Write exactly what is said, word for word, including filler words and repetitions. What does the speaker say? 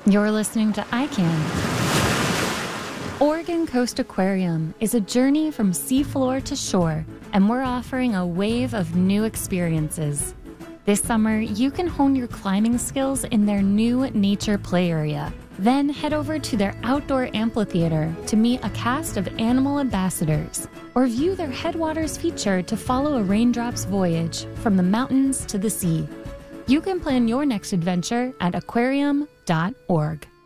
You're listening to I Can. Oregon Coast Aquarium is a journey from seafloor to shore, and we're offering a wave of new experiences. This summer, you can hone your climbing skills in their new nature play area. Then head over to their outdoor amphitheater to meet a cast of animal ambassadors, or view their Headwaters feature to follow a raindrop's voyage from the mountains to the sea. You can plan your next adventure at aquarium dot org.